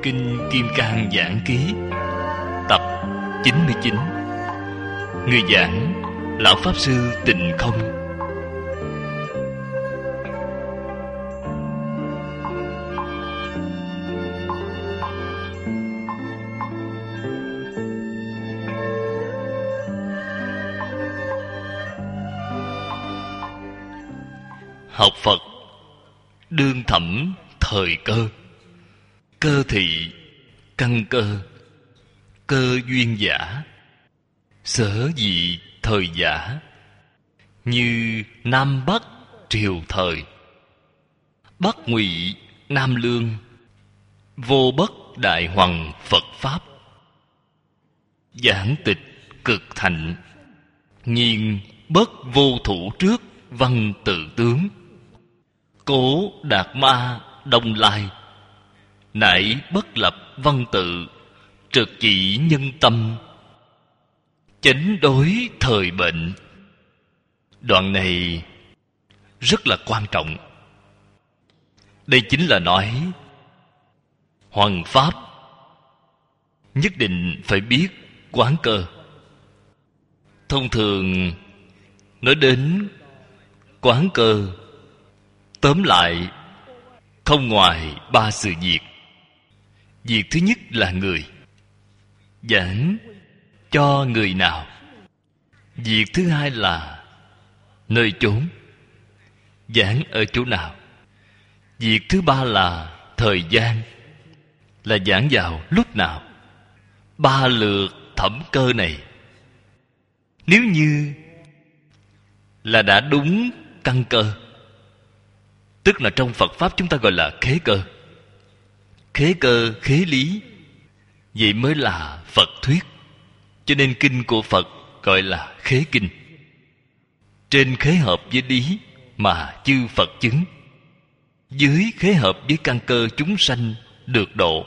Kinh Kim Cang Giảng Ký tập 99. Người giảng Lão Pháp Sư Tịnh Không. Học Phật đương thẩm thời cơ. Cơ thị căn cơ, cơ duyên giả, sở dị thời giả. Như Nam Bắc triều thời, Bắc Ngụy Nam Lương, vô bất đại hoằng Phật Pháp. Giảng tịch cực thạnh, nhiên bất vô thủ trước văn tự tướng. Cố đạt ma đông lai, nảy bất lập văn tự, trực chỉ nhân tâm, chánh đối thời bệnh. Đoạn này rất là quan trọng. Đây chính là nói hoằng pháp nhất định phải biết quán cơ. Thông thường nói đến quán cơ, tóm lại không ngoài ba sự việc. Việc thứ nhất là người. Giảng cho người nào. Việc thứ hai là nơi chốn. Giảng ở chỗ nào. Việc thứ ba là thời gian, là giảng vào lúc nào. Ba lượt thẩm cơ này, nếu như là đã đúng căn cơ, tức là trong Phật Pháp chúng ta gọi là khế cơ. Khế cơ, khế lý, vậy mới là Phật thuyết. Cho nên kinh của Phật gọi là khế kinh. Trên khế hợp với lý mà chư Phật chứng, dưới khế hợp với căn cơ chúng sanh được độ.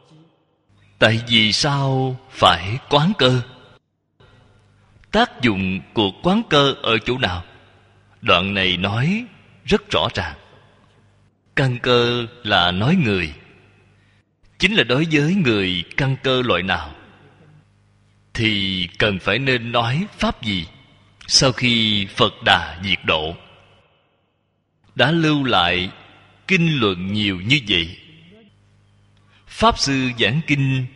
Tại vì sao phải quán cơ? Tác dụng của quán cơ ở chỗ nào? Đoạn này nói rất rõ ràng. Căn cơ là nói người, chính là đối với người căn cơ loại nào thì cần phải nên nói pháp gì. Sau khi Phật Đà diệt độ, đã lưu lại kinh luận nhiều như vậy. Pháp sư giảng kinh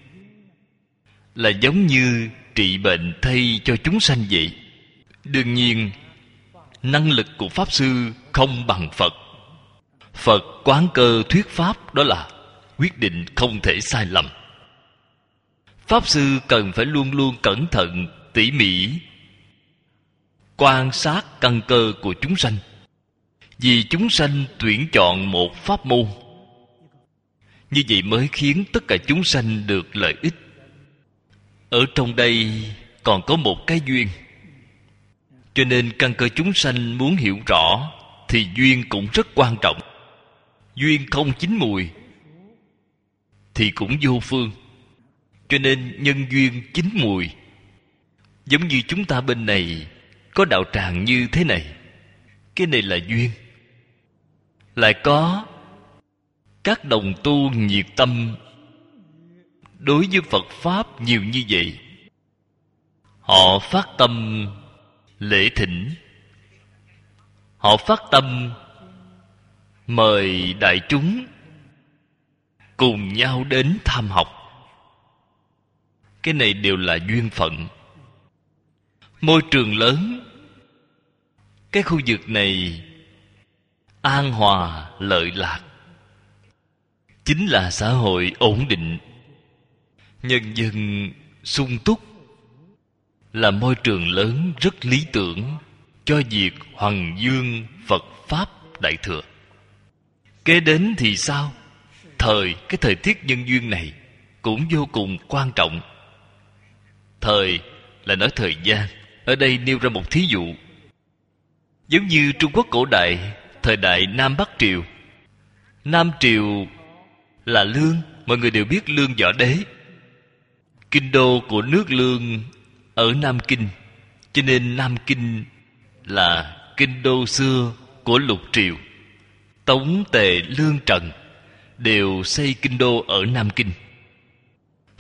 là giống như trị bệnh thay cho chúng sanh vậy. Đương nhiên năng lực của Pháp sư không bằng Phật. Phật quán cơ thuyết pháp, đó là quyết định không thể sai lầm. Pháp sư cần phải luôn luôn cẩn thận, tỉ mỉ quan sát căn cơ của chúng sanh. Vì chúng sanh tuyển chọn một pháp môn, như vậy mới khiến tất cả chúng sanh được lợi ích. Ở trong đây còn có một cái duyên. Cho nên căn cơ chúng sanh muốn hiểu rõ thì duyên cũng rất quan trọng. Duyên không chín mùi thì cũng vô phương. Cho nên nhân duyên chín mùi. Giống như chúng ta bên này có đạo tràng như thế này, cái này là duyên. Lại có các đồng tu nhiệt tâm đối với Phật Pháp nhiều như vậy, họ phát tâm lễ thỉnh, họ phát tâm mời đại chúng cùng nhau đến tham học. Cái này đều là duyên phận. Môi trường lớn, cái khu vực này an hòa lợi lạc, chính là xã hội ổn định, nhân dân sung túc, là môi trường lớn rất lý tưởng cho việc hoằng dương Phật Pháp Đại Thừa. Kế đến thì sao? Cái thời tiết nhân duyên này cũng vô cùng quan trọng. Thời là nói thời gian. Ở đây nêu ra một thí dụ. Giống như Trung Quốc cổ đại, thời đại Nam Bắc Triều. Nam Triều là Lương, mọi người đều biết Lương Võ Đế. Kinh đô của nước Lương ở Nam Kinh, cho nên Nam Kinh là kinh đô xưa của Lục Triều. Tống, Tề, Lương, Trần đều xây kinh đô ở Nam Kinh.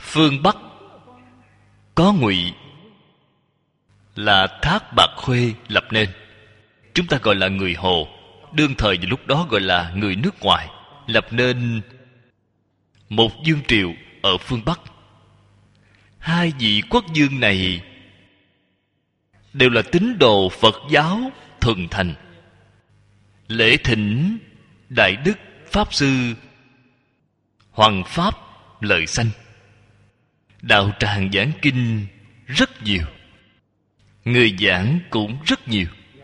Phương Bắc có Ngụy là Thác Bạt Khuê lập nên. Chúng ta gọi là người Hồ, đương thời vào lúc đó gọi là người nước ngoài, lập nên một vương triều ở phương Bắc. Hai vị quốc vương này đều là tín đồ Phật giáo thuần thành. Lễ thỉnh Đại Đức Pháp Sư Hoằng Pháp Lợi Sanh, đạo tràng giảng kinh rất nhiều, người giảng cũng rất nhiều.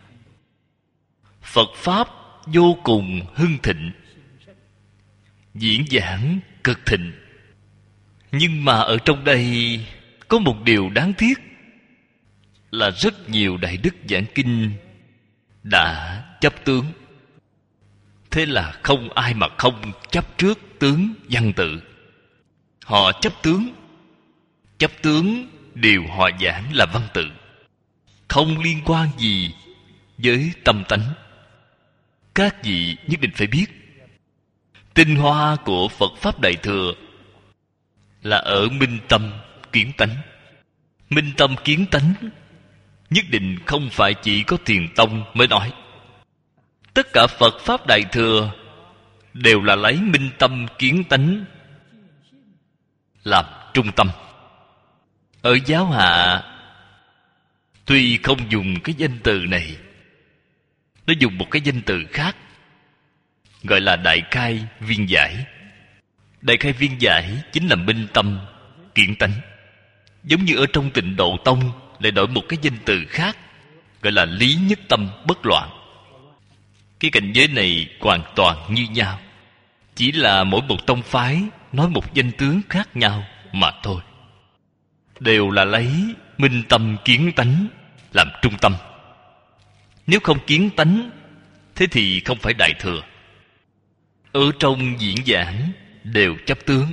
Phật Pháp vô cùng hưng thịnh, diễn giảng cực thịnh. Nhưng mà ở trong đây có một điều đáng tiếc là rất nhiều đại đức giảng kinh đã chấp tướng. Thế là không ai mà không chấp trước tướng văn tự. Họ chấp tướng. Chấp tướng điều họ giảng là văn tự, không liên quan gì với tâm tánh. Các vị nhất định phải biết, tinh hoa của Phật Pháp Đại Thừa là ở minh tâm kiến tánh. Minh tâm kiến tánh nhất định không phải chỉ có Thiền Tông mới nói. Tất cả Phật Pháp Đại Thừa đều là lấy minh tâm kiến tánh làm trung tâm. Ở giáo hạ tuy không dùng cái danh từ này, nó dùng một cái danh từ khác, gọi là Đại Khai Viên Giải. Đại Khai Viên Giải chính là minh tâm kiến tánh. Giống như ở trong Tịnh Độ Tông lại đổi một cái danh từ khác, gọi là Lý Nhất Tâm Bất Loạn. Cái cảnh giới này hoàn toàn như nhau, chỉ là mỗi một tông phái nói một danh tướng khác nhau mà thôi. Đều là lấy minh tâm kiến tánh làm trung tâm. Nếu không kiến tánh, thế thì không phải Đại Thừa. Ở trong diễn giảng đều chấp tướng.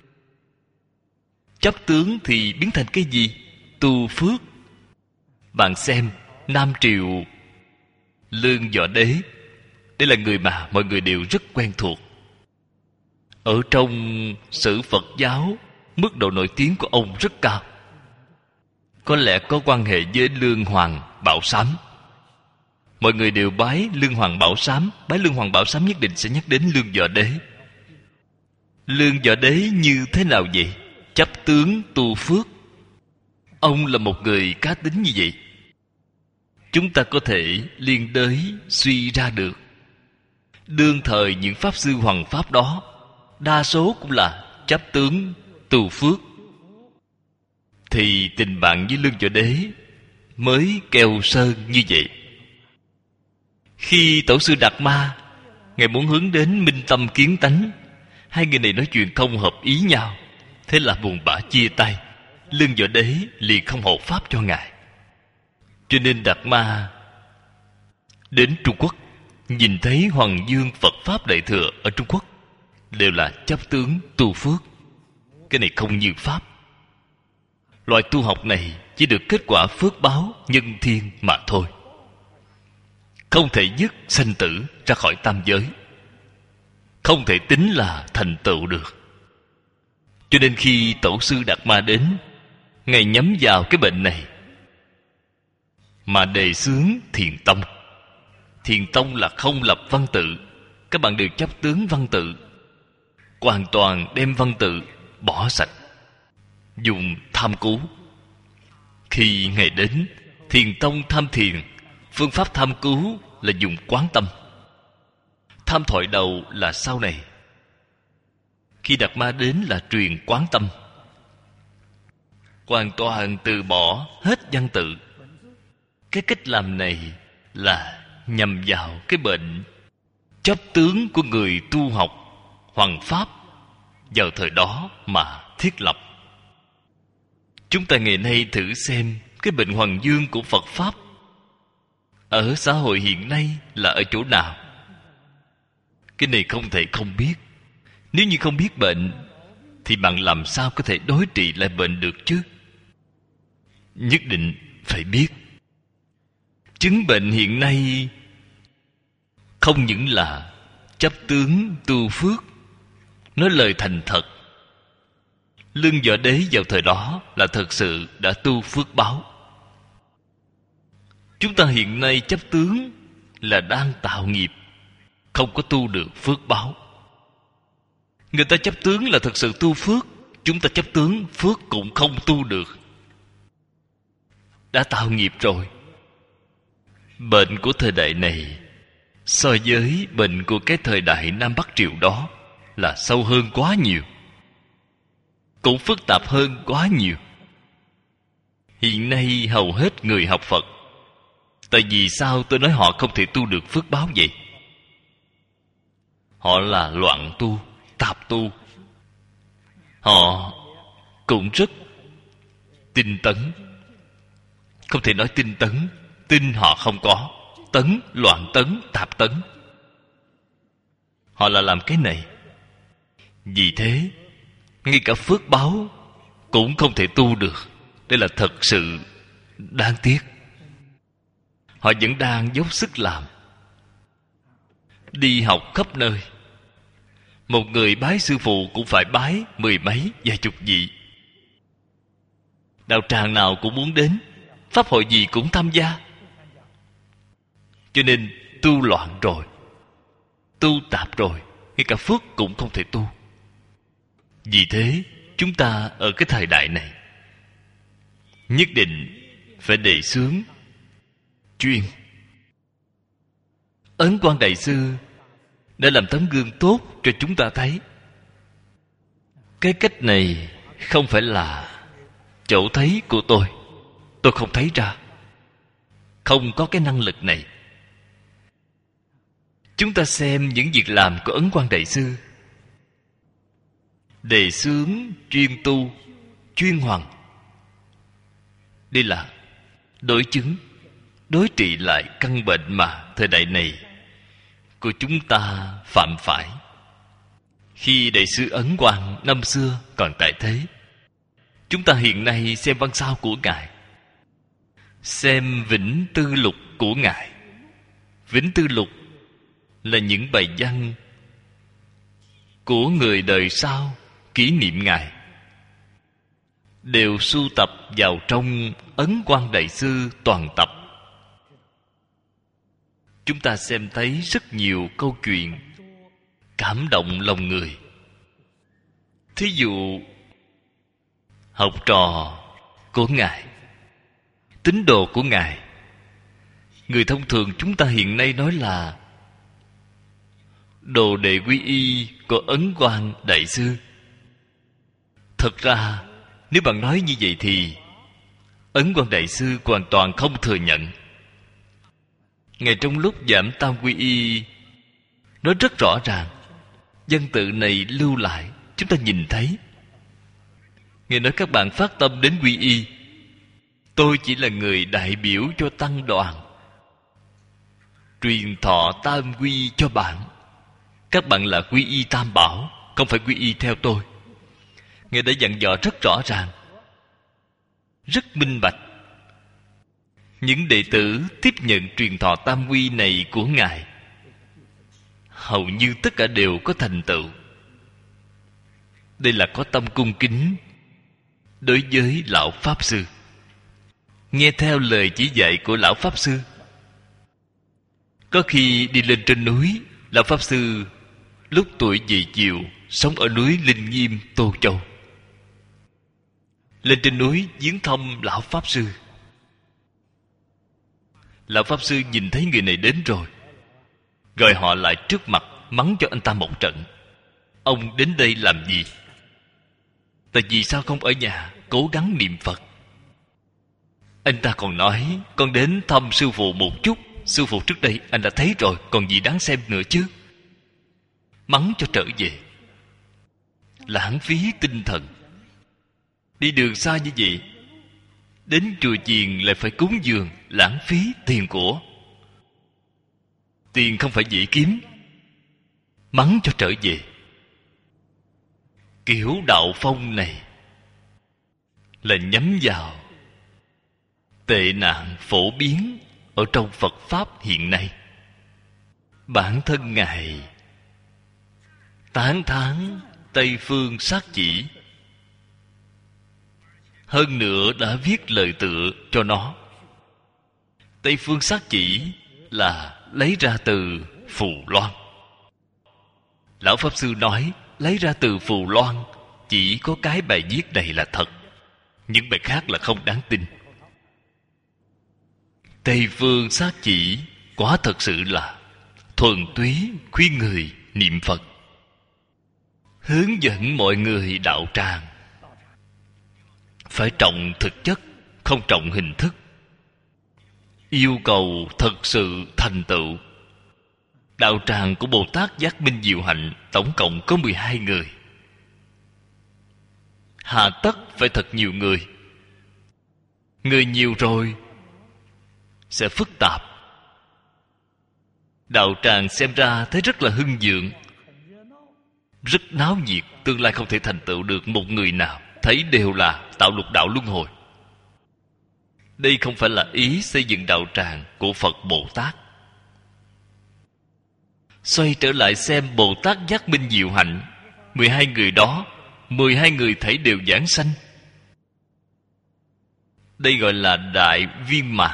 Chấp tướng thì biến thành cái gì? Tu phước. Bạn xem Nam Triều Lương Võ Đế, đây là người mà mọi người đều rất quen thuộc. Ở trong sử Phật giáo, mức độ nổi tiếng của ông rất cao. Có lẽ có quan hệ với Lương Hoàng Bảo Sám. Mọi người đều bái Lương Hoàng Bảo Sám. Bái Lương Hoàng Bảo Sám nhất định sẽ nhắc đến Lương Võ Đế. Lương Võ Đế như thế nào vậy? Chấp tướng tu phước. Ông là một người cá tính như vậy. Chúng ta có thể liên đới suy ra được. Đương thời những Pháp Sư Hoằng Pháp đó, đa số cũng là chấp tướng tu phước. Thì tình bạn với Lương Võ Đế mới keo sơn như vậy. Khi Tổ sư Đạt Ma, Ngài muốn hướng đến minh tâm kiến tánh, hai người này nói chuyện không hợp ý nhau. Thế là buồn bã chia tay. Lương Võ Đế liền không hộ pháp cho Ngài. Cho nên Đạt Ma đến Trung Quốc, nhìn thấy Hoàng Dương Phật Pháp Đại Thừa ở Trung Quốc đều là chấp tướng tu phước. Cái này không như Pháp. Loại tu học này chỉ được kết quả phước báo nhân thiên mà thôi, không thể dứt sanh tử ra khỏi tam giới, không thể tính là thành tựu được. Cho nên khi Tổ sư Đạt Ma đến, Ngài nhắm vào cái bệnh này mà đề xướng Thiền Tông. Thiền Tông là không lập văn tự. Các bạn đều chấp tướng văn tự, hoàn toàn đem văn tự bỏ sạch, dùng tham cứu. Khi Ngài đến, Thiền Tông tham thiền, phương pháp tham cứu là dùng quán tâm. Tham thoại đầu là sau này. Khi Đạt Ma đến là truyền quán tâm, hoàn toàn từ bỏ hết văn tự. Cái cách làm này là nhằm vào cái bệnh chấp tướng của người tu học Hoằng Pháp vào thời đó mà thiết lập. Chúng ta ngày nay thử xem cái bệnh Hoàng Dương của Phật Pháp ở xã hội hiện nay là ở chỗ nào. Cái này không thể không biết. Nếu như không biết bệnh thì bạn làm sao có thể đối trị lại bệnh được chứ? Nhất định phải biết. Chứng bệnh hiện nay không những là chấp tướng tu phước, nói lời thành thật, Lương Võ Đế vào thời đó là thật sự đã tu phước báo. Chúng ta hiện nay chấp tướng là đang tạo nghiệp, không có tu được phước báo. Người ta chấp tướng là thật sự tu phước, chúng ta chấp tướng phước cũng không tu được, đã tạo nghiệp rồi. Bệnh của thời đại này so với bệnh của cái thời đại Nam Bắc Triều đó là sâu hơn quá nhiều, cũng phức tạp hơn quá nhiều. Hiện nay hầu hết người học Phật, tại vì sao tôi nói họ không thể tu được phước báo vậy? Họ là loạn tu, tạp tu. Họ cũng rất tinh tấn. Không thể nói tinh tấn, tinh họ không có, tấn, loạn tấn, tạp tấn. Họ là làm cái này. Vì thế ngay cả phước báo cũng không thể tu được. Đây là thật sự đáng tiếc. Họ vẫn đang dốc sức làm, đi học khắp nơi. Một người bái sư phụ cũng phải bái mười mấy vài chục vị. Đạo tràng nào cũng muốn đến, pháp hội gì cũng tham gia. Cho nên tu loạn rồi, tu tạp rồi, ngay cả phước cũng không thể tu. Vì thế chúng ta ở cái thời đại này nhất định phải đề xướng chuyên. Ấn Quang Đại Sư đã làm tấm gương tốt cho chúng ta thấy. Cái cách này không phải là chỗ thấy của tôi không thấy ra, không có cái năng lực này. Chúng ta xem những việc làm của Ấn Quang Đại Sư. Đề xướng chuyên tu, chuyên hoằng. Đây là đối chứng, đối trị lại căn bệnh mà thời đại này của chúng ta phạm phải. Khi Đại sư Ấn Quang năm xưa còn tại thế, chúng ta hiện nay xem văn sao của Ngài, xem Vĩnh Tư Lục của Ngài. Vĩnh Tư Lục là những bài văn của người đời sau kỷ niệm Ngài, đều sưu tập vào trong Ấn Quang Đại Sư toàn tập. Chúng ta xem thấy rất nhiều câu chuyện cảm động lòng người. Thí dụ học trò của Ngài, tín đồ của Ngài, người thông thường chúng ta hiện nay nói là đồ đệ quy y của Ấn Quang Đại Sư. Thật ra nếu bạn nói như vậy thì Ấn Quang Đại Sư hoàn toàn không thừa nhận. Ngài trong lúc giảng tam quy y nói rất rõ ràng, văn tự này lưu lại, chúng ta nhìn thấy. Ngài nói các bạn phát tâm đến quy y, tôi chỉ là người đại biểu cho tăng đoàn, truyền thọ tam quy cho bạn. Các bạn là quy y tam bảo, không phải quy y theo tôi. Ngài đã dặn dò rất rõ ràng, rất minh bạch. Những đệ tử tiếp nhận truyền thọ tam quy này của Ngài hầu như tất cả đều có thành tựu. Đây là có tâm cung kính đối với Lão Pháp Sư, nghe theo lời chỉ dạy của Lão Pháp Sư. Có khi đi lên trên núi, Lão Pháp Sư lúc tuổi về chiều sống ở núi Linh Nghiêm, Tô Châu. Lên trên núi viếng thăm Lão Pháp Sư. Lão Pháp Sư nhìn thấy người này đến rồi, gọi họ lại trước mặt, mắng cho anh ta một trận. Ông đến đây làm gì? Tại vì sao không ở nhà cố gắng niệm Phật? Anh ta còn nói, con đến thăm sư phụ một chút. Sư phụ trước đây anh đã thấy rồi, còn gì đáng xem nữa chứ? Mắng cho trở về. Lãng phí tinh thần. Đi đường xa như vậy, đến chùa chiền lại phải cúng dường, lãng phí tiền của. Tiền không phải dễ kiếm. Mắng cho trở về. Kiểu đạo phong này là nhắm vào tệ nạn phổ biến ở trong Phật Pháp hiện nay. Bản thân Ngài tán thán Tây phương sát chỉ, hơn nữa đã viết lời tựa cho nó. Tây phương sát chỉ là lấy ra từ Phù Loan. Lão Pháp Sư nói lấy ra từ Phù Loan chỉ có cái bài viết này là thật, những bài khác là không đáng tin. Tây phương sát chỉ quả thật sự là thuần túy khuyên người niệm Phật, hướng dẫn mọi người đạo tràng. Phải trọng thực chất, không trọng hình thức. Yêu cầu thật sự thành tựu. Đạo tràng của Bồ Tát Giác Minh Diệu Hạnh tổng cộng có 12 người. Hà tất phải thật nhiều người. Người nhiều rồi sẽ phức tạp. Đạo tràng xem ra thấy rất là hưng vượng, rất náo nhiệt. Tương lai không thể thành tựu được một người nào, thấy đều là tạo lục đạo luân hồi. Đây không phải là ý xây dựng đạo tràng của Phật Bồ Tát. Xoay trở lại xem Bồ Tát Giác Minh Diệu Hạnh, 12 người đó, 12 người thấy đều giảng sanh. Đây gọi là đại viên mãn.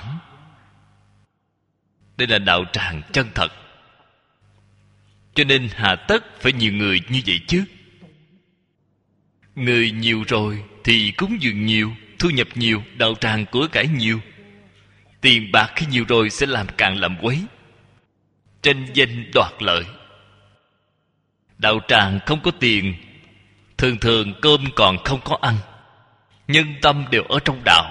Đây là đạo tràng chân thật. Cho nên hà tất phải nhiều người như vậy chứ. Người nhiều rồi thì cúng dường nhiều, thu nhập nhiều, đạo tràng của cải nhiều. Tiền bạc khi nhiều rồi sẽ làm càng làm quấy, tranh danh đoạt lợi. Đạo tràng không có tiền, thường thường cơm còn không có ăn. Nhân tâm đều ở trong đạo,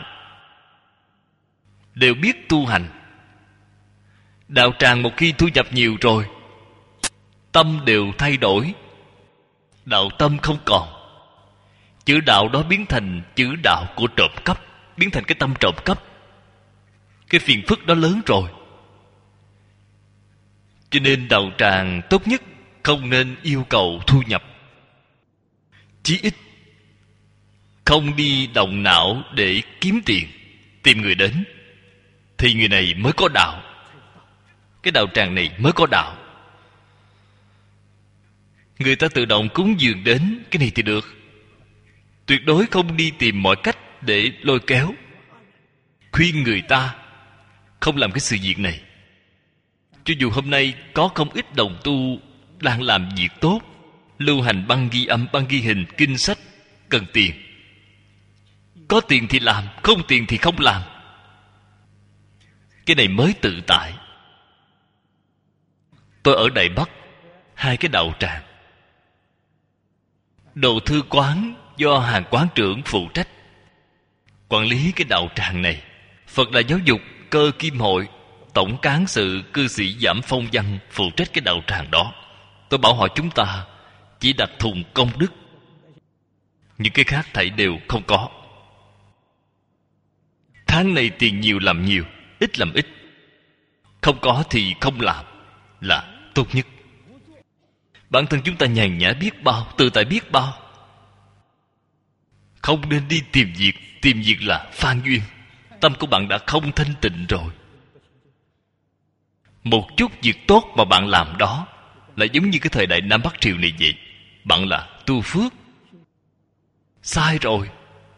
đều biết tu hành. Đạo tràng một khi thu nhập nhiều rồi, tâm đều thay đổi, đạo tâm không còn. Chữ đạo đó biến thành chữ đạo của trộm cắp, biến thành cái tâm trộm cắp. Cái phiền phức đó lớn rồi. Cho nên đạo tràng tốt nhất không nên yêu cầu thu nhập. Chí ít không đi động não để kiếm tiền, tìm người đến, thì người này mới có đạo. Cái đạo tràng này mới có đạo. Người ta tự động cúng dường đến, cái này thì được. Tuyệt đối không đi tìm mọi cách để lôi kéo, khuyên người ta không làm cái sự việc này. Cho dù hôm nay có không ít đồng tu đang làm việc tốt, lưu hành băng ghi âm, băng ghi hình, kinh sách, cần tiền. Có tiền thì làm, không tiền thì không làm. Cái này mới tự tại. Tôi ở Đài Bắc, 2 cái đạo tràng. Đồ thư quán do hàng quán trưởng phụ trách, quản lý cái đạo tràng này. Phật Đà Giáo dục Cơ Kim Hội, tổng cán sự cư sĩ Giảm Phong Văn phụ trách cái đạo tràng đó. Tôi bảo họ chúng ta chỉ đặt thùng công đức, những cái khác thảy đều không có. Tháng này tiền nhiều làm nhiều, ít làm ít. Không có thì không làm là tốt nhất. Bản thân chúng ta nhàn nhã biết bao, tự tại biết bao. Không nên đi tìm việc. Tìm việc là phan duyên. Tâm của bạn đã không thanh tịnh rồi. Một chút việc tốt mà bạn làm đó là giống như cái thời đại Nam Bắc Triều này vậy. Bạn là tu phước. Sai rồi.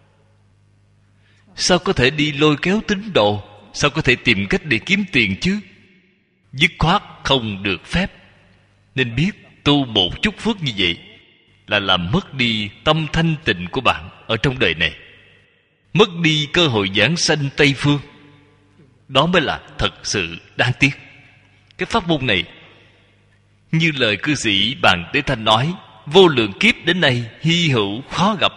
Sao có thể đi lôi kéo tín đồ? Sao có thể tìm cách để kiếm tiền chứ? Dứt khoát không được phép. Nên biết tu một chút phước như vậy là làm mất đi tâm thanh tịnh của bạn ở trong đời này, mất đi cơ hội giảng sanh Tây Phương. Đó mới là thật sự đáng tiếc. Cái pháp môn này, như lời cư sĩ Bàn Tế Thanh nói, vô lượng kiếp đến nay hy hữu khó gặp.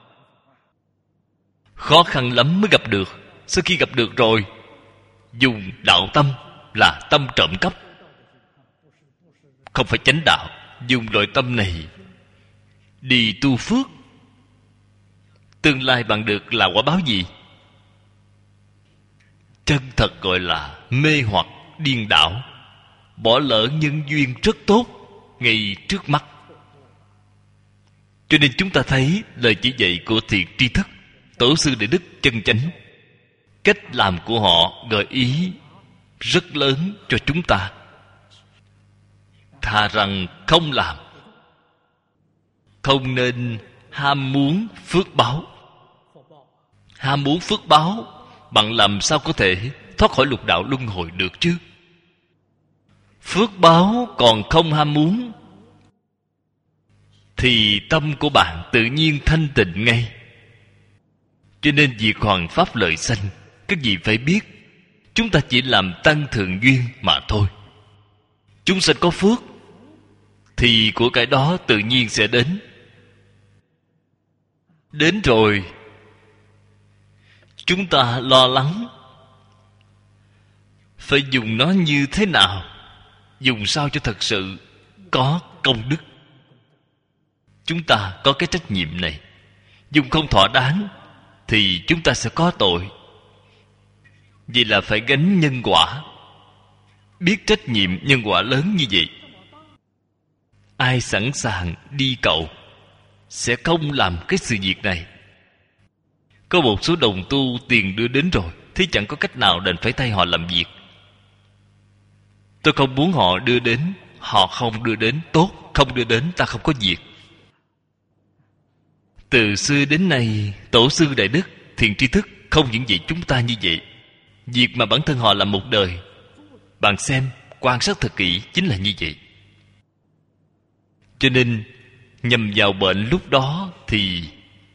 Khó khăn lắm mới gặp được. Sau khi gặp được rồi, dùng đạo tâm là tâm trộm cắp, không phải chánh đạo. Dùng loại tâm này đi tu phước, tương lai bạn được là quả báo gì? Chân thật gọi là mê hoặc điên đảo, bỏ lỡ nhân duyên rất tốt ngay trước mắt. Cho nên chúng ta thấy lời chỉ dạy của thiện tri thức, tổ sư Đại Đức chân chánh, cách làm của họ gợi ý rất lớn cho chúng ta. Thà rằng không làm. Không nên ham muốn phước báo. ham muốn phước báo, bạn làm sao có thể thoát khỏi lục đạo luân hồi được chứ? Phước báo còn không ham muốn thì tâm của bạn tự nhiên thanh tịnh ngay. Cho nên việc hoàn pháp lợi sanh, các vị phải biết, chúng ta chỉ làm tăng thượng duyên mà thôi. Chúng sanh có phước thì của cái đó tự nhiên sẽ đến. Đến rồi chúng ta lo lắng phải dùng nó như thế nào, dùng sao cho thật sự có công đức. Chúng ta có cái trách nhiệm này. Dùng không thỏa đáng thì chúng ta sẽ có tội. Vì là phải gánh nhân quả. Biết trách nhiệm nhân quả lớn như vậy, ai sẵn sàng đi cầu sẽ không làm cái sự việc này. Có một số đồng tu tiền đưa đến rồi thì chẳng có cách nào, đành phải thay họ làm việc. Tôi không muốn họ đưa đến, họ không đưa đến, tốt. Không đưa đến, ta không có việc. Từ xưa đến nay, tổ sư đại đức, thiện tri thức không những vậy chúng ta như vậy. Việc mà bản thân họ làm một đời, bạn xem, quan sát thật kỹ, chính là như vậy. Cho nên nhằm vào bệnh lúc đó thì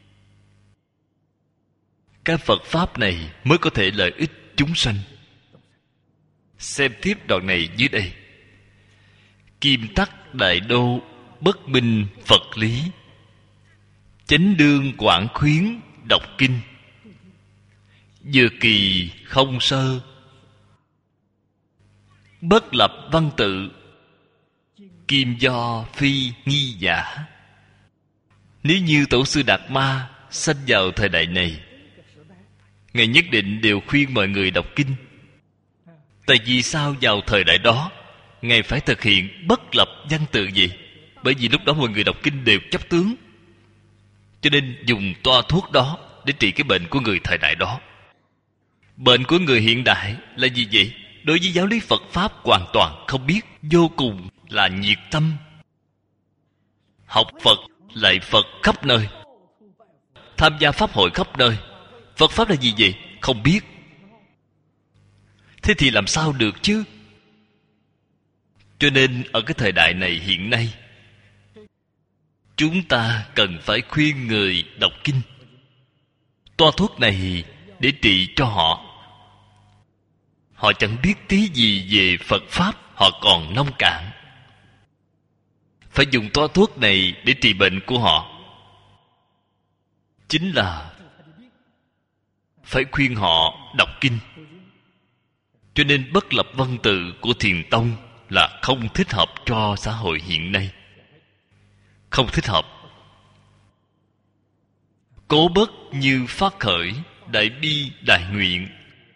cái Phật Pháp này mới có thể lợi ích chúng sanh. Xem tiếp đoạn này dưới đây. Kim tắc đại đô, bất minh Phật lý, chánh đương quảng khuyến đọc kinh, vừa kỳ không sơ, bất lập văn tự, kim do phi nghi giả. Nếu như tổ sư Đạt Ma sanh vào thời đại này, Ngài nhất định đều khuyên mọi người đọc kinh. Tại vì sao vào thời đại đó Ngài phải thực hiện bất lập văn tự gì? Bởi vì lúc đó mọi người đọc kinh đều chấp tướng, cho nên dùng toa thuốc đó để trị cái bệnh của người thời đại đó. Bệnh của người hiện đại là gì vậy? Đối với giáo lý Phật Pháp hoàn toàn không biết, vô cùng là nhiệt tâm, học Phật, lạy Phật khắp nơi, tham gia pháp hội khắp nơi. Phật Pháp là gì vậy? Không biết. Thế thì làm sao được chứ? Cho nên ở cái thời đại này hiện nay, chúng ta cần phải khuyên người đọc kinh. Toa thuốc này để trị cho họ. Họ chẳng biết tí gì về Phật Pháp, họ còn nông cạn. Phải dùng toa thuốc này để trị bệnh của họ. Chính là phải khuyên họ đọc kinh. Cho nên bất lập văn tự của Thiền Tông là không thích hợp cho xã hội hiện nay. Không thích hợp. Cố bất như phát khởi, đại bi đại nguyện,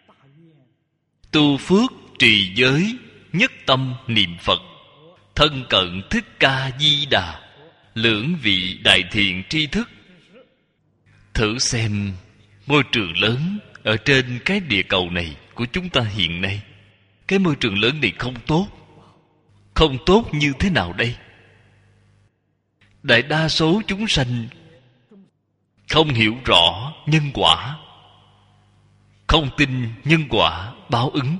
tu phước trì giới, nhất tâm niệm Phật, thân cận Thích Ca Di Đà, lưỡng vị đại thiện tri thức. Thử xem môi trường lớn ở trên cái địa cầu này của chúng ta hiện nay, cái môi trường lớn này không tốt. Không tốt như thế nào đây? Đại đa số chúng sanh không hiểu rõ nhân quả, không tin nhân quả báo ứng.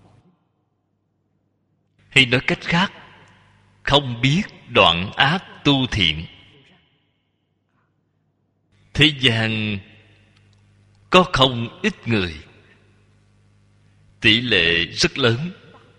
Hay nói cách khác, không biết đoạn ác tu thiện. Thế gian có không ít người, tỷ lệ rất lớn,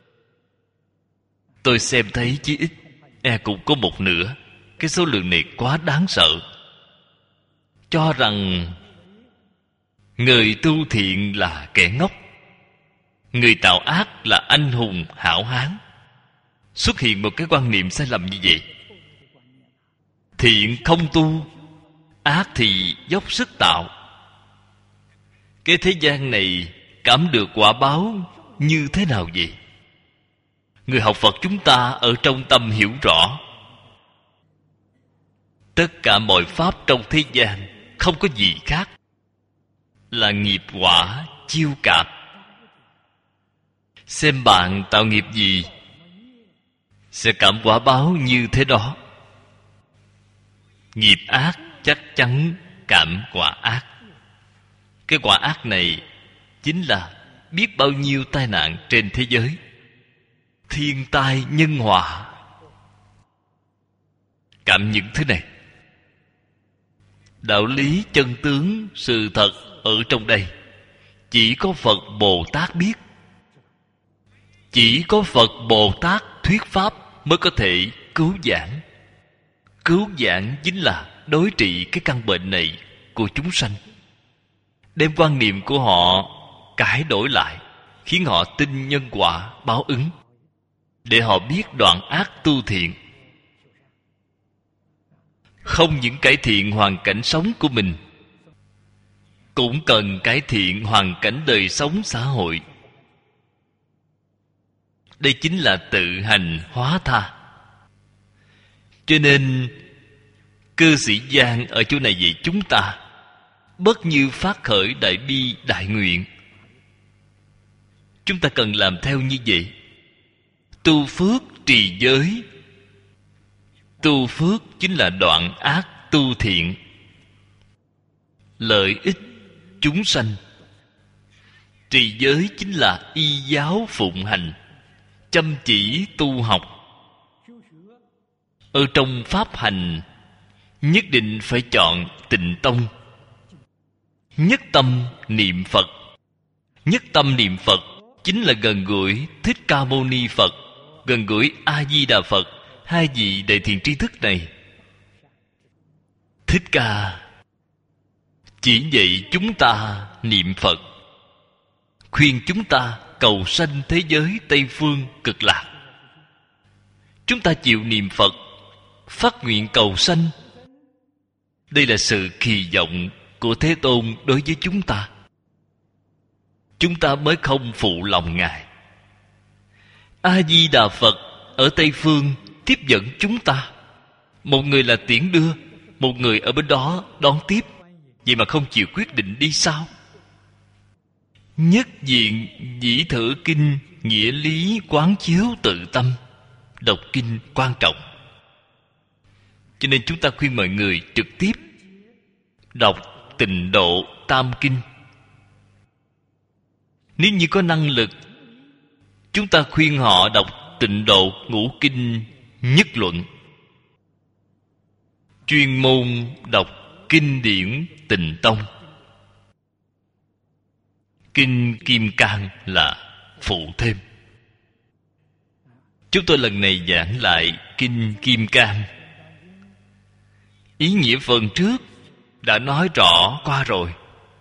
tôi xem thấy chí ít cũng có một nửa. Cái số lượng này quá đáng sợ. Cho rằng người tu thiện là kẻ ngốc, người tạo ác là anh hùng hảo hán. Xuất hiện một cái quan niệm sai lầm như vậy. Thiện không tu, ác thì dốc sức tạo. Cái thế gian này cảm được quả báo như thế nào vậy? Người học Phật chúng ta ở trong tâm hiểu rõ, tất cả mọi pháp trong thế gian không có gì khác là nghiệp quả chiêu cảm. Xem bạn tạo nghiệp gì sẽ cảm quả báo như thế đó. Nghiệp ác chắc chắn cảm quả ác. Cái quả ác này chính là biết bao nhiêu tai nạn trên thế giới. Thiên tai nhân họa. Cảm những thứ này. Đạo lý chân tướng sự thật ở trong đây chỉ có Phật Bồ Tát biết. Chỉ có Phật Bồ Tát thuyết pháp mới có thể cứu giảng. Cứu giảng chính là đối trị cái căn bệnh này của chúng sanh, đem quan niệm của họ cải đổi lại, khiến họ tin nhân quả báo ứng, để họ biết đoạn ác tu thiện. Không những cải thiện hoàn cảnh sống của mình, cũng cần cải thiện hoàn cảnh đời sống xã hội. Đây chính là tự hành hóa tha. Cho nên cư sĩ Giang ở chỗ này dạy chúng ta bất như phát khởi đại bi đại nguyện. Chúng ta cần làm theo như vậy. Tu phước trì giới. Tu phước chính là đoạn ác tu thiện, lợi ích chúng sanh. Trì giới chính là y giáo phụng hành, chăm chỉ tu học. Ở trong pháp hành nhất định phải chọn Tịnh Tông. Nhất tâm niệm Phật. Nhất tâm niệm Phật chính là gần gũi Thích Ca Mâu Ni Phật, gần gũi A Di Đà Phật, hai vị đại thiện tri thức này. Thích Ca chỉ dạy chúng ta niệm Phật, khuyên chúng ta cầu sanh thế giới Tây Phương Cực Lạc. Chúng ta chịu niệm Phật, phát nguyện cầu sanh. Đây là sự kỳ vọng của Thế Tôn đối với chúng ta. Chúng ta mới không phụ lòng Ngài. A Di Đà Phật ở Tây Phương tiếp dẫn chúng ta. Một người là tiễn đưa, một người ở bên đó đón tiếp. Vậy mà không chịu quyết định đi sao? Nhất diện dĩ thử kinh, nghĩa lý quán chiếu tự tâm. Đọc kinh quan trọng. Cho nên chúng ta khuyên mọi người trực tiếp đọc Tịnh Độ Tam Kinh. Nếu như có năng lực, chúng ta khuyên họ đọc Tịnh Độ Ngũ Kinh Nhất Luận. Chuyên môn đọc kinh điển Tịnh Tông. Kinh Kim Cang là phụ thêm. Chúng tôi lần này giảng lại Kinh Kim Cang. Ý nghĩa phần trước đã nói rõ qua rồi.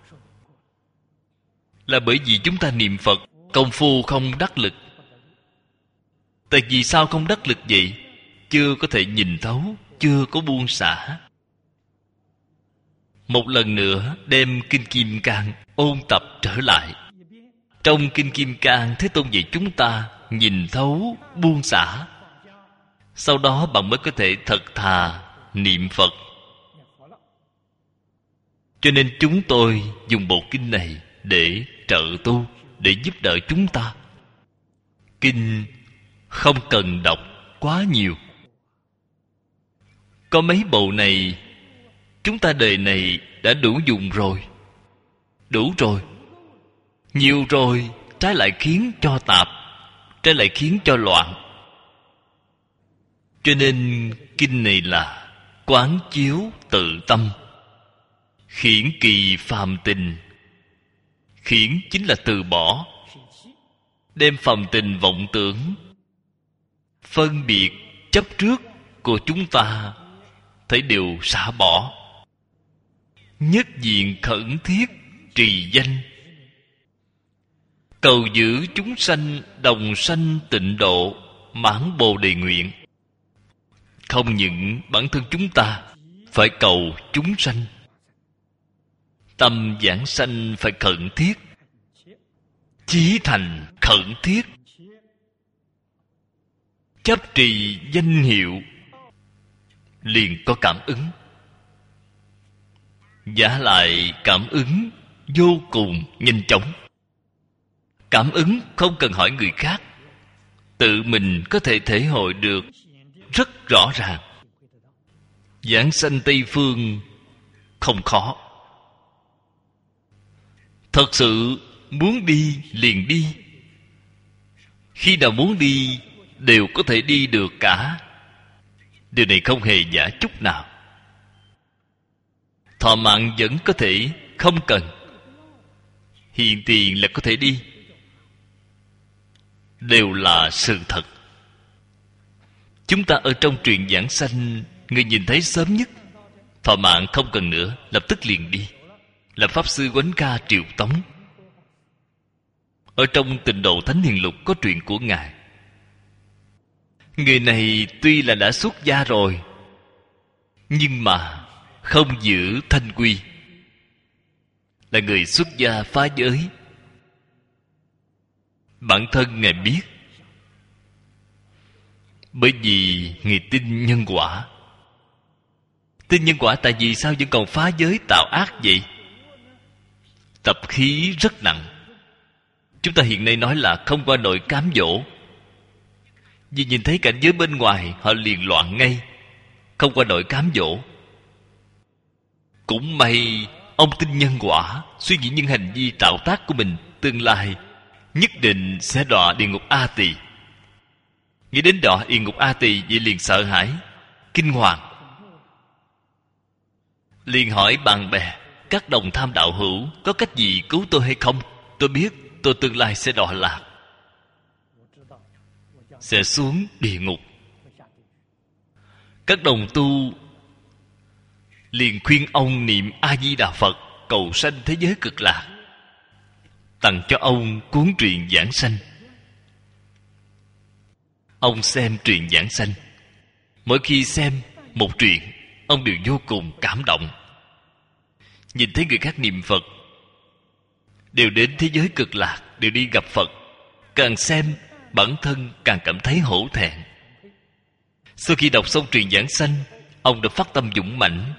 Là bởi vì chúng ta niệm Phật công phu không đắc lực. Tại vì sao không đắc lực vậy? Chưa có thể nhìn thấu, chưa có buông xả. Một lần nữa đem Kinh Kim Cang ôn tập trở lại. Trong Kinh Kim Cang, Thế Tôn dạy chúng ta nhìn thấu, buông xả. Sau đó bạn mới có thể thật thà niệm Phật. Cho nên chúng tôi dùng bộ kinh này để trợ tu, để giúp đỡ chúng ta. Kinh không cần đọc quá nhiều. Có mấy bộ này, chúng ta đời này đã đủ dùng rồi. Đủ rồi. Nhiều rồi, trái lại khiến cho tạp, trái lại khiến cho loạn. Cho nên kinh này là quán chiếu tự tâm, khiển kỳ phàm tình. Khiển chính là từ bỏ, đem phàm tình vọng tưởng, phân biệt chấp trước của chúng ta thấy đều xả bỏ. Nhất diện khẩn thiết trì danh, cầu giữ chúng sanh đồng sanh tịnh độ, mãn bồ đề nguyện. Không những bản thân chúng ta phải cầu chúng sanh, tâm giảng sanh phải khẩn thiết, chí thành khẩn thiết. Chấp trì danh hiệu liền có cảm ứng. Giả lại cảm ứng vô cùng nhanh chóng. Cảm ứng không cần hỏi người khác, tự mình có thể thể hội được rất rõ ràng. Giảng sanh Tây Phương không khó. Thật sự muốn đi liền đi. Khi nào muốn đi đều có thể đi được cả. Điều này không hề giả chút nào. Thọ mạng vẫn có thể không cần. Hiện tiền là có thể đi. Đều là sự thật. Chúng ta ở trong truyền giảng sanh, người nhìn thấy sớm nhất thọ mạng không cần nữa, lập tức liền đi, là Pháp Sư Quánh Ca Triệu Tống. Ở trong Tịnh Độ Thánh Hiền Lục có truyện của Ngài. Người này tuy là đã xuất gia rồi, nhưng mà không giữ thanh quy, là người xuất gia phá giới. Bản thân Ngài biết, bởi vì Ngài tin nhân quả. Tin nhân quả tại vì sao vẫn còn phá giới tạo ác vậy? Tập khí rất nặng. Chúng ta hiện nay nói là không qua nổi cám dỗ. Vì nhìn thấy cảnh giới bên ngoài, họ liền loạn ngay, không qua nổi cám dỗ. Cũng may ông tin nhân quả, suy nghĩ những hành vi tạo tác của mình tương lai nhất định sẽ đọa địa ngục A Tỳ. Nghĩ đến đọa địa ngục A Tỳ, vậy liền sợ hãi, kinh hoàng, liền hỏi bạn bè, các đồng tham đạo hữu, có cách gì cứu tôi hay không? Tôi biết tôi tương lai sẽ đọa lạc, sẽ xuống địa ngục. Các đồng tu liền khuyên ông niệm A Di Đà Phật, cầu sanh thế giới cực lạc, tặng cho ông cuốn truyện giảng sanh. Ông xem truyện giảng sanh, mỗi khi xem một truyện, ông đều vô cùng cảm động. Nhìn thấy người khác niệm Phật, đều đến thế giới cực lạc, đều đi gặp Phật, càng xem bản thân càng cảm thấy hổ thẹn. Sau khi đọc xong truyện giảng sanh, ông đã phát tâm dũng mãnh,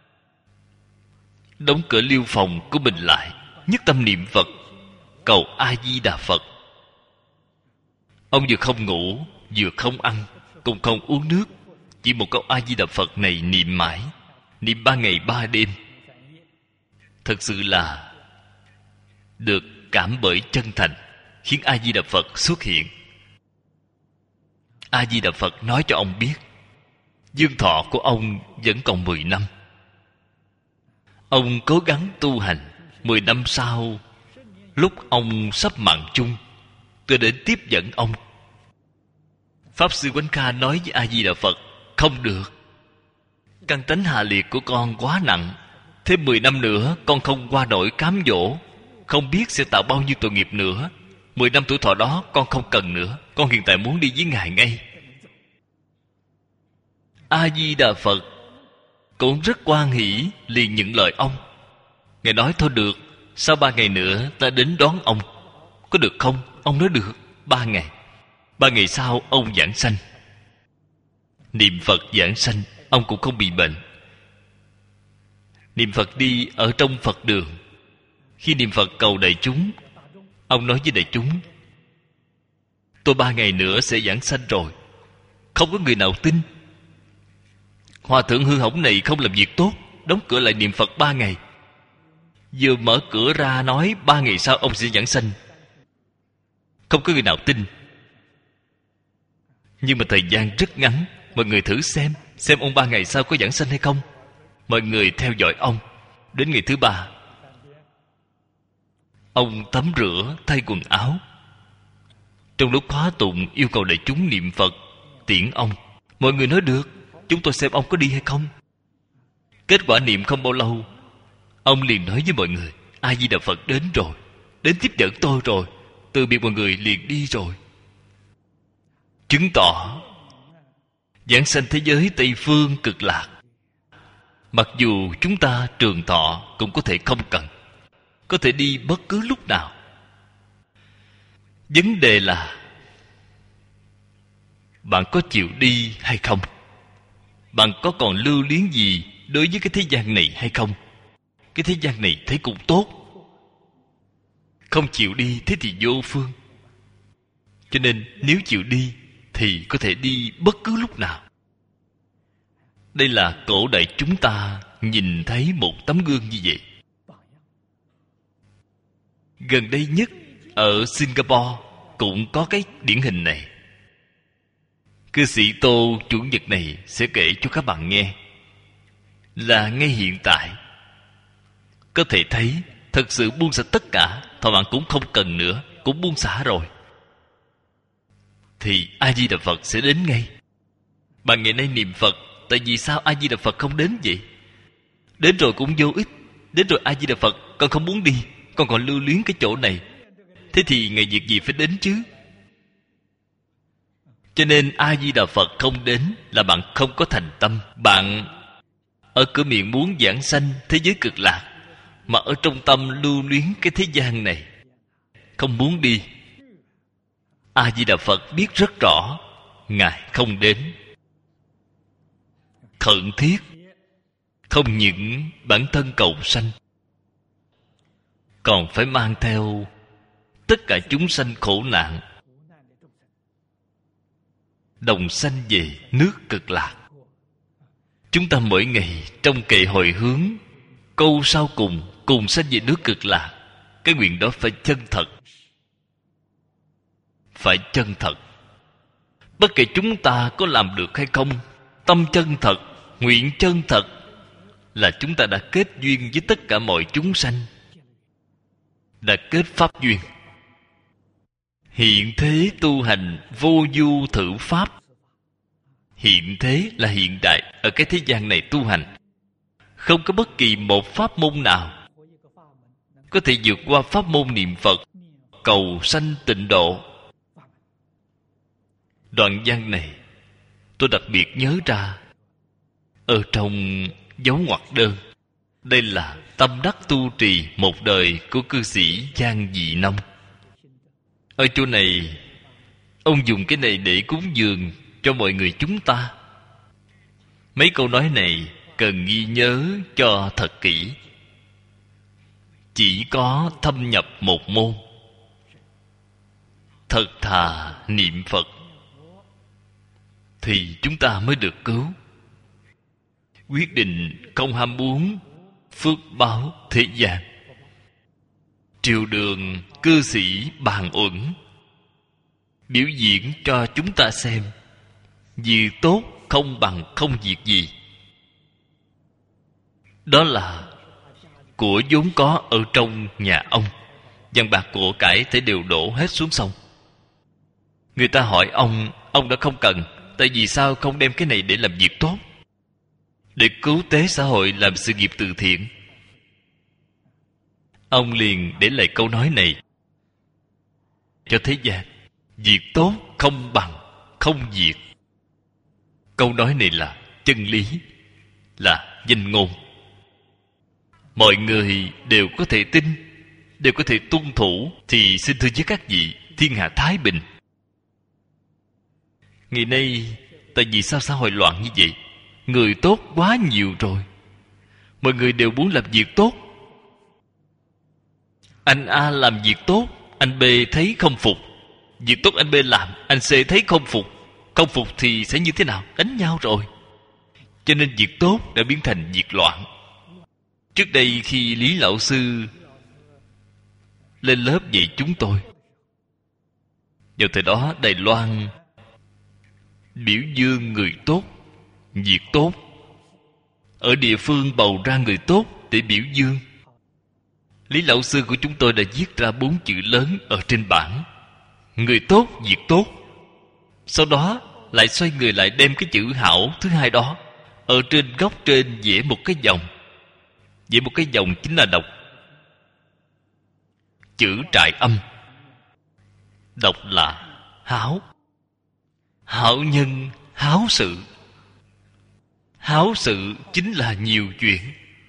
đóng cửa liêu phòng của mình lại, nhất tâm niệm Phật, cầu A Di Đà Phật. Ông vừa không ngủ, vừa không ăn, cũng không uống nước, chỉ một câu A Di Đà Phật này niệm mãi, niệm 3 ngày 3 đêm. Thật sự là được cảm bởi chân thành, khiến A Di Đà Phật xuất hiện. A Di Đà Phật nói cho ông biết, dương thọ của ông vẫn còn 10 năm. Ông cố gắng tu hành, 10 năm sau, lúc ông sắp mạng chung, tôi đến tiếp dẫn ông. Pháp Sư Quánh Ca nói với A Di Đà Phật, không được, căn tánh hạ liệt của con quá nặng, thêm 10 năm nữa con không qua nổi cám dỗ, không biết sẽ tạo bao nhiêu tội nghiệp nữa. 10 năm tuổi thọ đó con không cần nữa, con hiện tại muốn đi với Ngài ngay. A Di Đà Phật cũng rất hoan hỷ, liền nhận lời ông. Ngài nói thôi được, sau 3 ngày nữa ta đến đón ông, có được không? Ông nói được. 3 ngày. 3 ngày sau ông giảng sanh. Niệm Phật giảng sanh, ông cũng không bị bệnh. Niệm Phật đi ở trong Phật đường, khi niệm Phật cầu đại chúng, ông nói với đại chúng, tôi 3 ngày nữa sẽ giảng sanh rồi. Không có người nào tin. Hòa thượng hư hỏng này không làm việc tốt, đóng cửa lại niệm Phật 3 ngày. Vừa mở cửa ra nói 3 ngày sau ông sẽ giảng sanh. Không có người nào tin. Nhưng mà thời gian rất ngắn, mọi người thử xem ông 3 ngày sau có giảng sanh hay không. Mọi người theo dõi ông. Đến ngày thứ 3, ông tắm rửa, thay quần áo. Trong lúc khóa tụng yêu cầu đại chúng niệm Phật tiễn ông, mọi người nói được, chúng tôi xem ông có đi hay không. Kết quả niệm không bao lâu, ông liền nói với mọi người, A Di Đà Phật đến rồi, đến tiếp dẫn tôi rồi. Từ biệt mọi người liền đi rồi. Chứng tỏ giảng sanh thế giới Tây Phương cực lạc. Mặc dù chúng ta trường thọ cũng có thể không cần, có thể đi bất cứ lúc nào. Vấn đề là bạn có chịu đi hay không? Bạn có còn lưu luyến gì đối với cái thế gian này hay không? Cái thế gian này thấy cũng tốt, không chịu đi thế thì vô phương. Cho nên nếu chịu đi thì có thể đi bất cứ lúc nào. Đây là cổ đại chúng ta nhìn thấy một tấm gương như vậy. Gần đây nhất ở Singapore cũng có cái điển hình này. Cư sĩ Tô chủ nhật này sẽ kể cho các bạn nghe là ngay hiện tại có thể thấy thật sự buông xả tất cả, thọ bạn cũng không cần nữa, cũng buông xả rồi, thì A Di Đà Phật sẽ đến ngay. Bạn ngày nay niệm Phật, tại vì sao A Di Đà Phật không đến vậy? Đến rồi cũng vô ích. Đến rồi A Di Đà Phật, con không muốn đi, con còn lưu luyến cái chỗ này. Thế thì ngày việc gì phải đến chứ? Cho nên A Di Đà Phật không đến là bạn không có thành tâm. Bạn ở cửa miệng muốn giảng sanh thế giới cực lạc, mà ở trong tâm lưu luyến cái thế gian này, không muốn đi. A Di Đà Phật biết rất rõ Ngài không đến. Khẩn thiết không những bản thân cầu sanh, còn phải mang theo tất cả chúng sanh khổ nạn, đồng sanh về nước cực lạc. Chúng ta mỗi ngày trong kệ hồi hướng, câu sau cùng cùng sanh về nước cực lạc. Cái nguyện đó phải chân thật. Phải chân thật. Bất kể chúng ta có làm được hay không, tâm chân thật, nguyện chân thật là chúng ta đã kết duyên với tất cả mọi chúng sanh, đã kết pháp duyên. Hiện thế tu hành vô du thử pháp. Hiện thế là hiện đại, ở cái thế gian này tu hành, không có bất kỳ một pháp môn nào có thể vượt qua pháp môn niệm Phật cầu sanh tịnh độ. Đoạn văn này tôi đặc biệt nhớ ra ở trong dấu ngoặc đơn. Đây là tâm đắc tu trì một đời của cư sĩ Giang Dị Nông. Ở chỗ này ông dùng cái này để cúng dường cho mọi người chúng ta. Mấy câu nói này cần ghi nhớ cho thật kỹ. Chỉ có thâm nhập một môn, thật thà niệm Phật, thì chúng ta mới được cứu. Quyết định không ham muốn phước báo thế gian. Triều đường cư sĩ bàn uẩn biểu diễn cho chúng ta xem, việc tốt không bằng không việc gì. Đó là của vốn có ở trong nhà ông, vàng bạc của cải thể đều đổ hết xuống sông. Người ta hỏi ông đã không cần, tại vì sao không đem cái này để làm việc tốt, để cứu tế xã hội, làm sự nghiệp từ thiện? Ông liền để lại câu nói này cho thế gian: việc tốt không bằng không việc. Câu nói này là chân lý, là danh ngôn. Mọi người đều có thể tin, đều có thể tuân thủ, thì xin thưa với các vị, thiên hạ thái bình. Ngày nay tại vì sao xã hội loạn như vậy? Người tốt quá nhiều rồi, mọi người đều muốn làm việc tốt. Anh A làm việc tốt, anh B thấy không phục. Việc tốt anh B làm, anh C thấy không phục. Không phục thì sẽ như thế nào? Đánh nhau rồi. Cho nên việc tốt đã biến thành việc loạn. Trước đây khi Lý Lão Sư lên lớp dạy chúng tôi, vào thời đó Đài Loan biểu dương người tốt, việc tốt. Ở địa phương bầu ra người tốt để biểu dương. Lý Lão Sư của chúng tôi đã viết ra 4 chữ lớn ở trên bảng: người tốt, việc tốt. Sau đó lại xoay người lại đem cái chữ hảo thứ hai đó ở trên góc trên vẽ một cái vòng. Vẽ một cái vòng chính là đọc chữ trại âm, đọc là háo. Hảo nhân háo sự. Háo sự chính là nhiều chuyện,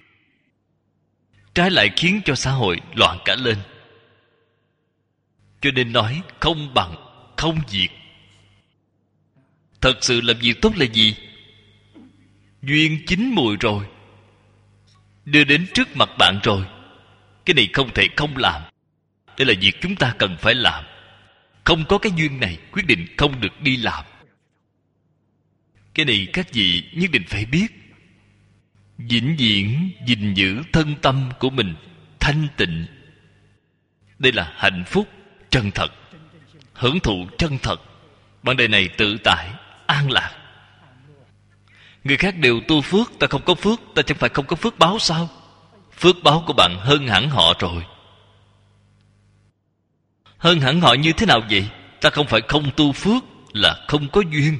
trái lại khiến cho xã hội loạn cả lên. Cho nên nói không bằng không việc. Thật sự làm việc tốt là gì? Duyên chín mùi rồi, đưa đến trước mặt bạn rồi, cái này không thể không làm. Đây là việc chúng ta cần phải làm. Không có cái duyên này, quyết định không được đi làm. Cái này các vị nhất định phải biết. Vĩnh viễn gìn giữ thân tâm của mình thanh tịnh, Đây là hạnh phúc chân thật, hưởng thụ chân thật. Bạn đời này tự tại, an lạc. Người khác đều tu phước, ta không có phước, ta chẳng phải không có phước báo sao? Phước báo của bạn hơn hẳn họ rồi. Hơn hẳn họ như thế nào vậy? Ta không phải không tu phước, là không có duyên.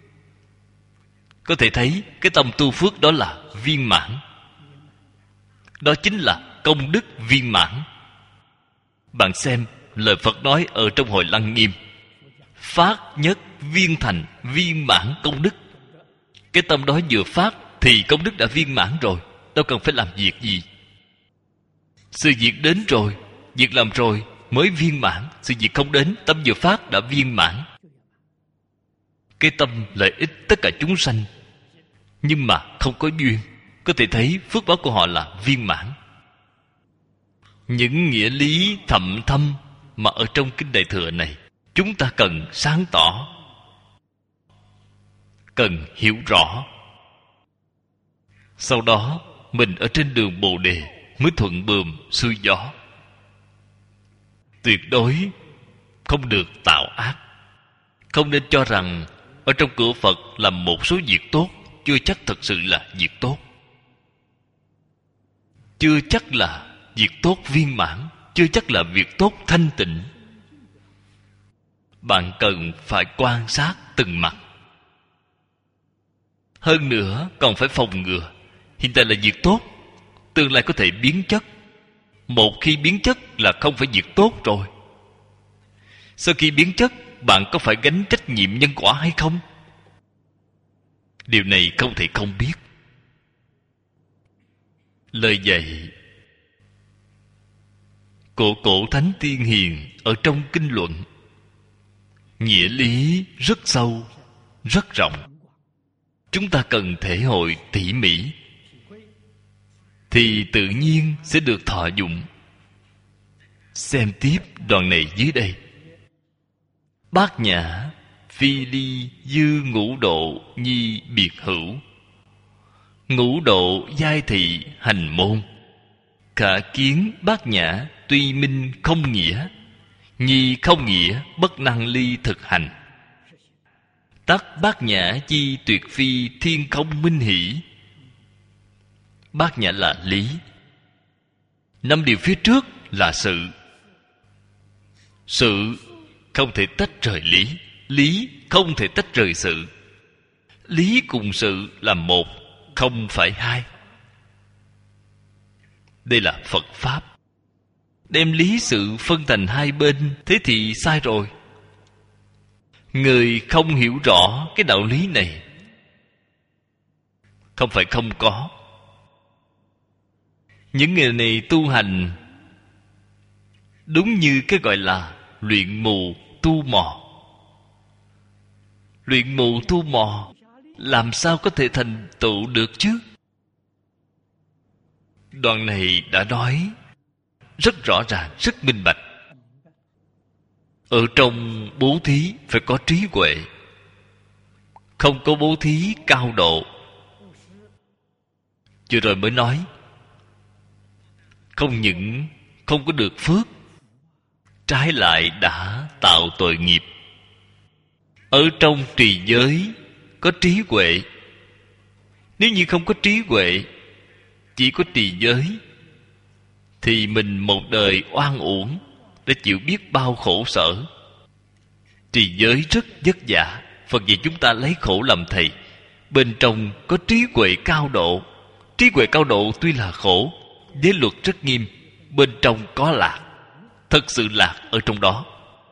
Có thể thấy cái tâm tu phước đó là viên mãn. Đó chính là công đức viên mãn. Bạn xem lời Phật nói ở trong Hội Lăng Nghiêm: phát nhất viên thành, viên mãn công đức. Cái tâm đó vừa phát thì công đức đã viên mãn rồi, đâu cần phải làm việc gì. Sự việc đến rồi, việc làm rồi mới viên mãn. Sự việc không đến, tâm vừa phát đã viên mãn. Cái tâm lợi ích tất cả chúng sanh, nhưng mà không có duyên. Có thể thấy phước báo của họ là viên mãn. Những nghĩa lý thậm thâm mà ở trong Kinh Đại Thừa này chúng ta cần sáng tỏ, cần hiểu rõ. Sau đó mình ở trên đường Bồ Đề mới thuận buồm xuôi gió. Tuyệt đối không được tạo ác. Không nên cho rằng ở trong cửa Phật làm một số việc tốt chưa chắc thật sự là việc tốt, chưa chắc là việc tốt viên mãn, chưa chắc là việc tốt thanh tịnh. Bạn cần phải quan sát từng mặt. Hơn nữa còn phải phòng ngừa. Hiện tại là việc tốt, tương lai có thể biến chất. Một khi biến chất là không phải việc tốt rồi. Sau khi biến chất, bạn có phải gánh trách nhiệm nhân quả hay không? Điều này không thể không biết. Lời dạy của cổ thánh tiên hiền ở trong kinh luận, nghĩa lý rất sâu, rất rộng. Chúng ta cần thể hội tỉ mỉ, thì tự nhiên sẽ được thọ dụng. Xem tiếp đoạn này dưới đây: bát nhã phi ly dư ngũ độ nhi biệt hữu, ngũ độ giai thị hành môn, khả kiến bát nhã tuy minh không nghĩa, nhi không nghĩa bất năng ly thực hành. Tắc bát nhã chi tuyệt phi thiên không minh hỷ. Bát nhã là lý. 5 điều phía trước là sự. Sự không thể tách rời lý, lý không thể tách rời sự. Lý cùng sự là một, không phải hai. Đây là Phật Pháp. Đem lý sự phân thành hai bên, thế thì sai rồi. Người không hiểu rõ cái đạo lý này. Không phải không có. Những người này tu hành đúng như cái gọi là luyện mù tu mò. Luyện mù tu mò làm sao có thể thành tựu được chứ? Đoạn này đã nói rất rõ ràng, rất minh bạch. Ở trong bố thí phải có trí huệ. Không có bố thí cao độ, vừa rồi mới nói, không những không có được phước, trái lại đã tạo tội nghiệp. Ở trong trì giới có trí huệ. Nếu như không có trí huệ, chỉ có trì giới, thì mình một đời oan uổng, đã chịu biết bao khổ sở. Trì giới rất vất vả. Phật dạy chúng ta lấy khổ làm thầy. Bên trong có trí huệ cao độ. Trí huệ cao độ tuy là khổ, giới luật rất nghiêm, bên trong có lạc, thật sự lạc ở trong đó.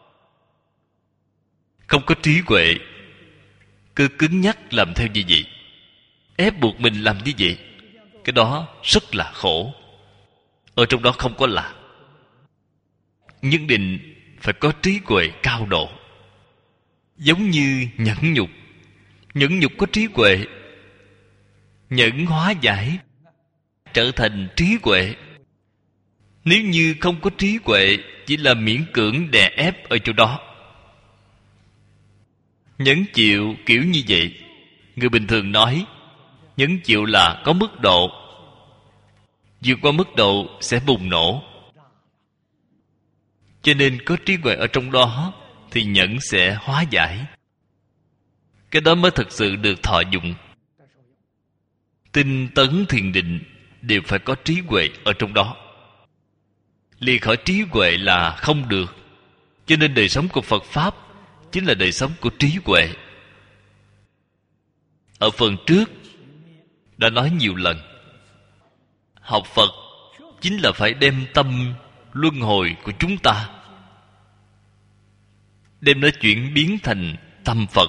Không có trí huệ, cứ cứng nhắc làm theo như vậy, ép buộc mình làm như vậy, cái đó rất là khổ. Ở trong đó không có lạc. Nhất định phải có trí huệ cao độ. Giống như nhẫn nhục. Nhẫn nhục có trí huệ, nhẫn hóa giải trở thành trí huệ. Nếu như không có trí huệ, chỉ là miễn cưỡng đè ép ở chỗ đó. Nhẫn chịu kiểu như vậy, người bình thường nói nhẫn chịu là có mức độ, vượt qua mức độ sẽ bùng nổ. Cho nên có trí huệ ở trong đó thì nhẫn sẽ hóa giải. Cái đó mới thực sự được thọ dụng. Tinh tấn thiền định đều phải có trí huệ ở trong đó. Lìa khỏi trí huệ là không được. Cho nên đời sống của Phật Pháp chính là đời sống của trí huệ. Ở phần trước đã nói nhiều lần, học Phật chính là phải đem tâm luân hồi của chúng ta, đem nó chuyển biến thành tâm Phật.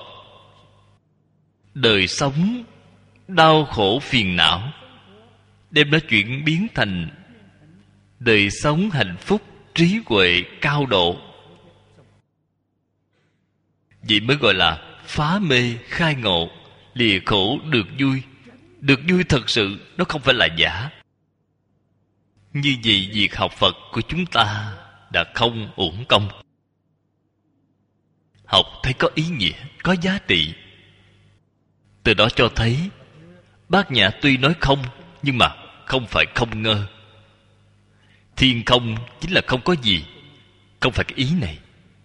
Đời sống đau khổ phiền não, đem nó chuyển biến thành đời sống hạnh phúc trí huệ cao độ. Vậy mới gọi là phá mê khai ngộ, lìa khổ được vui. Được vui thật sự, nó không phải là giả. Như vậy việc học Phật của chúng ta đã không uổng công. Học thấy có ý nghĩa, có giá trị. Từ đó cho thấy Bát Nhã tuy nói không, nhưng mà không phải không ngơ. Thiên không chính là không có gì, không phải cái ý này.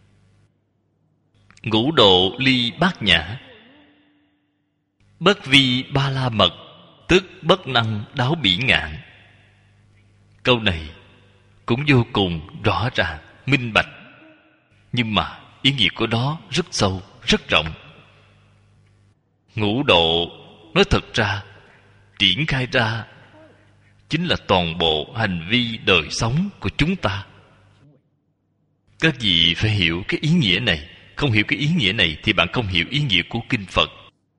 Ngũ độ ly bát nhã, bất vi ba la mật, tức bất năng đáo bỉ ngạn. Câu này cũng vô cùng rõ ràng, minh bạch. Nhưng mà ý nghĩa của nó rất sâu, rất rộng. Ngũ độ nói thật ra, triển khai ra chính là toàn bộ hành vi đời sống của chúng ta. Các vị phải hiểu cái ý nghĩa này. Không hiểu cái ý nghĩa này thì bạn không hiểu ý nghĩa của Kinh Phật.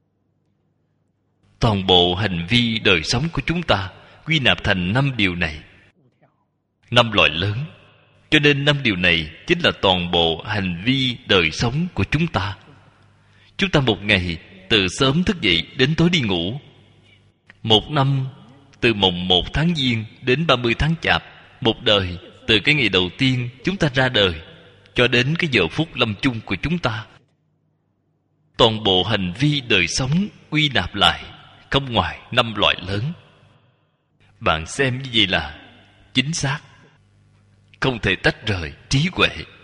Toàn bộ hành vi đời sống của chúng ta quy nạp thành 5 điều này, 5 loại lớn. Cho nên 5 điều này chính là toàn bộ hành vi đời sống của chúng ta. Chúng ta một ngày từ sớm thức dậy đến tối đi ngủ. Một năm từ mùng 1 tháng Giêng đến 30 tháng Chạp. Một đời từ cái ngày đầu tiên chúng ta ra đời cho đến cái giờ phút lâm chung của chúng ta. Toàn bộ hành vi đời sống quy nạp lại không ngoài 5 loại lớn. Bạn xem như vậy là chính xác. Không thể tách rời trí huệ.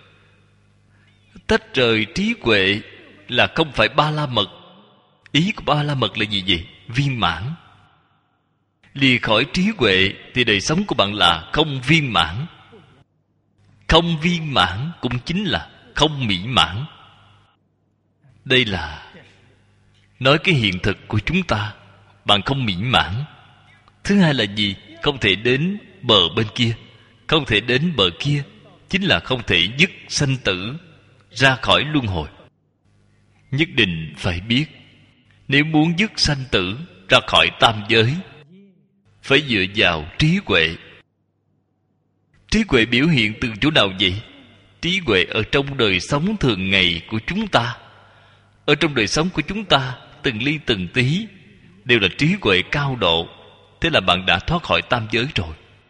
Tách rời trí huệ là không phải ba la mật. Ý của ba la mật là gì vậy? Viên mãn. Lìa khỏi trí huệ thì đời sống của bạn là không viên mãn. Không viên mãn cũng chính là không mỹ mãn. Đây là nói cái hiện thực của chúng ta. Bạn không mỹ mãn. Thứ hai là gì? Không thể đến bờ bên kia. Không thể đến bờ kia chính là không thể dứt sanh tử, ra khỏi luân hồi. Nhất định phải biết, nếu muốn dứt sanh tử, ra khỏi tam giới, phải dựa vào trí huệ. Trí huệ biểu hiện từ chỗ nào vậy? Trí huệ ở trong đời sống thường ngày của chúng ta. Ở trong đời sống của chúng ta, từng ly từng tí đều là trí huệ cao độ. Thế là bạn đã thoát khỏi tam giới rồi.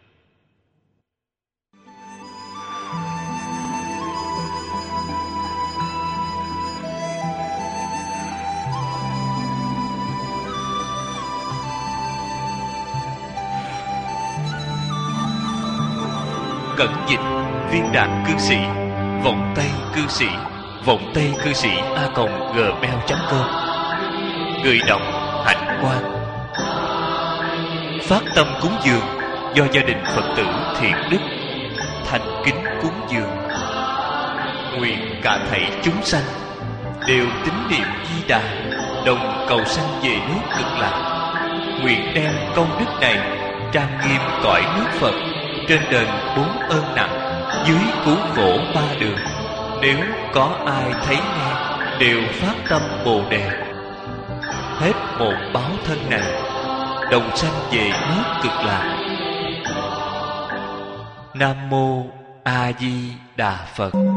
Cẩn dịch Viên Đạt Cư Sĩ, Vọng Tây Cư Sĩ, Vọng Tây Cư Sĩ @gmail.com. Người đọc Hạnh Quang. Phát tâm cúng dường do gia đình Phật tử Thiện Đức thành kính cúng dường. Nguyện cả thảy chúng sanh đều tín niệm Di Đà, đồng cầu sanh về nước Cực Lạc. Nguyện đem công đức này trang nghiêm cõi nước Phật, trên đền 4 ơn nặng, dưới cứu khổ 3 đường. Nếu có ai thấy nghe đều phát tâm Bồ Đề, hết một báo thân này đồng sanh về nước Cực Lạc. Nam mô A Di Đà Phật.